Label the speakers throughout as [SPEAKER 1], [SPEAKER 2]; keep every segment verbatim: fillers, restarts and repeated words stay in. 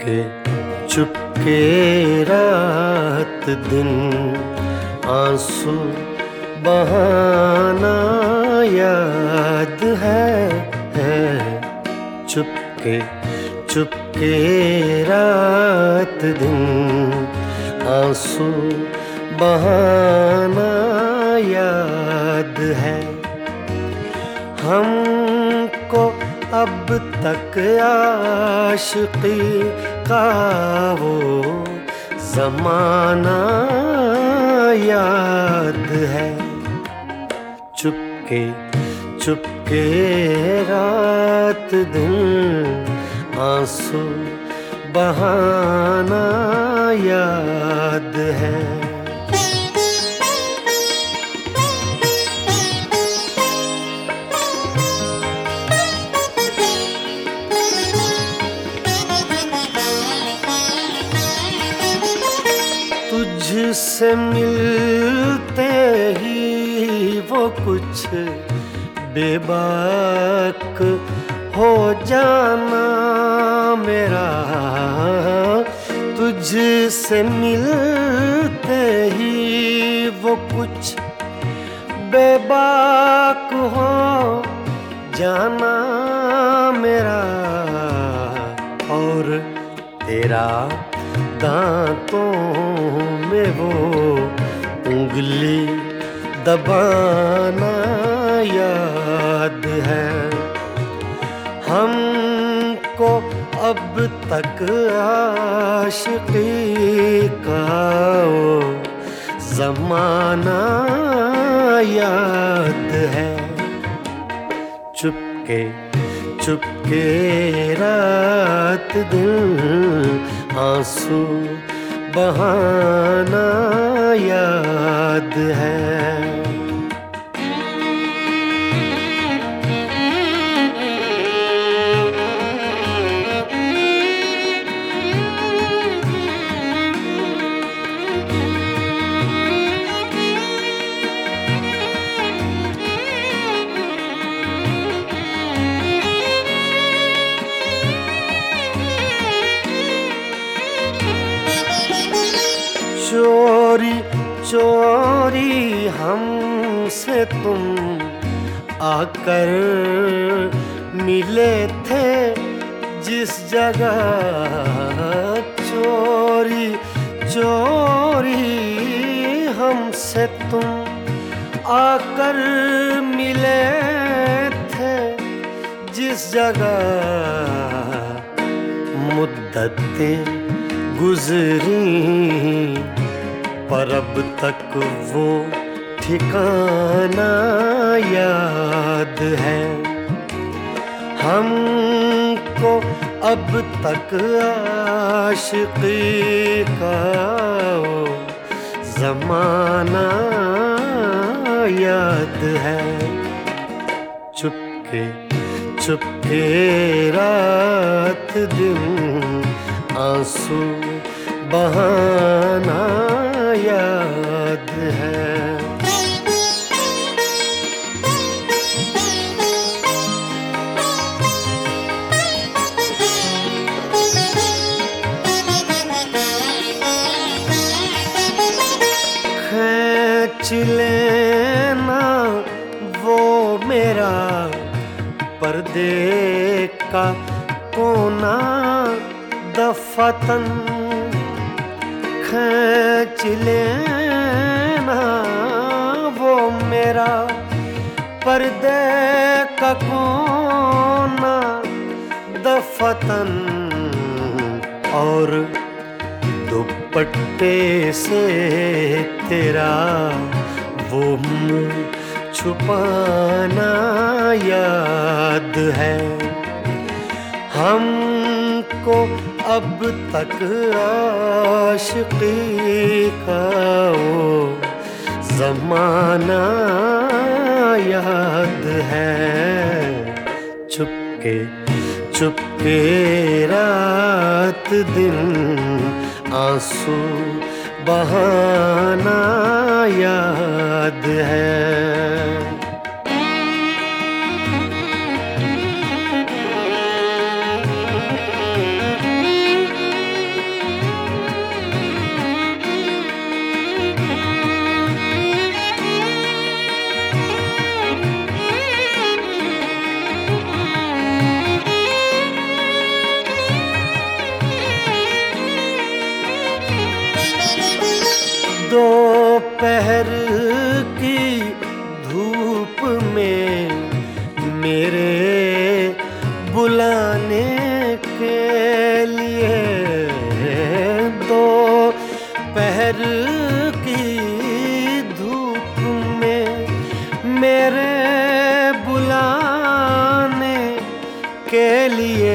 [SPEAKER 1] चुपके चुपके रात दिन आंसू बहाना याद है, है। चुपके चुपके रात दिन आंसू बहाना याद है। हमको अब तक आशिकी का वो ज़माना याद है। चुपके चुपके रात दिन आंसू बहाना याद है। तुझसे मिलते ही वो कुछ बेबाक हो जाना मेरा। तुझसे मिलते ही वो कुछ बेबाक हो जाना मेरा। और तेरा दांतों में वो उंगली दबाना याद है। हमको अब तक आशिकी का वो ज़माना याद है। चुपके चुपके रात दिन आंसू बहाना याद है। चोरी चोरी हमसे तुम आकर मिले थे जिस जगह। चोरी चोरी हमसे तुम आकर मिले थे जिस जगह। मुद्दतें गुजरी पर अब तक वो ठिकाना याद है। हमको अब तक आशिकी का वो ज़माना याद है। चुपके चुपके रात दिन आंसू बहाना याद है। खींच लेना वो मेरा पर्दे का कोना दफतन। खींच लेना वो मेरा पर्दे का कोना दफतन। और दुपट्टे से तेरा वो मुँह छुपाना याद है। हमको अब तक आशिकी का वो ज़माना याद है। चुपके चुपके रात दिन आंसू बहाना याद है। दोपहर की धूप में मेरे बुलाने के लिए, दोपहर की धूप में मेरे बुलाने के लिए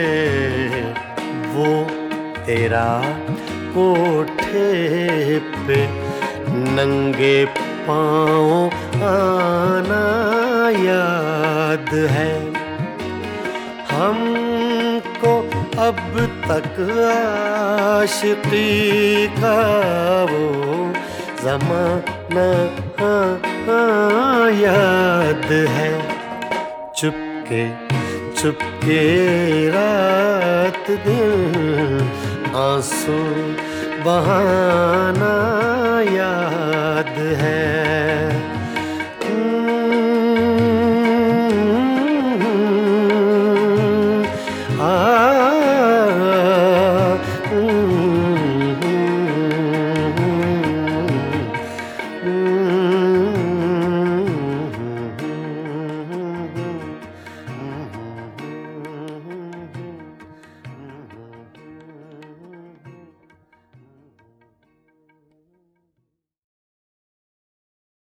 [SPEAKER 1] वो तेरा कोठे पे नंगे पाँव आना याद है। हमको अब तक आशिकी का वो ज़माना याद है। चुपके चुपके रात दिन आंसू बहाना याद है।